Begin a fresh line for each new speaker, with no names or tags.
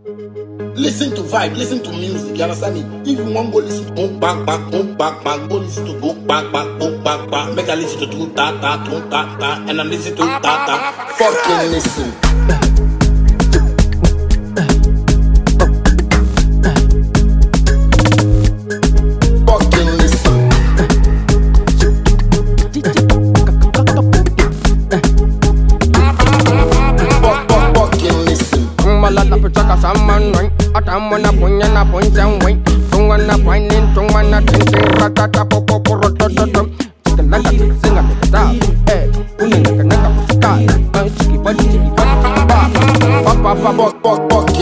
Listen to vibe, listen to music, you understand me? If you want go listen to boom bang bang, go listen to boom bang bang. Make I listen to boom ta ta, and I listen to ta ta. Fucking listen. Fucking listen. Fucking listen.
Malala pichaka saman wine. Atamwana punya na punjang wine. Tungana whining, tungana tinting, ratata popo rotototom. Chikanaka singa nita. Eh, unanga pusika. Chiki body, ba.
Fuck.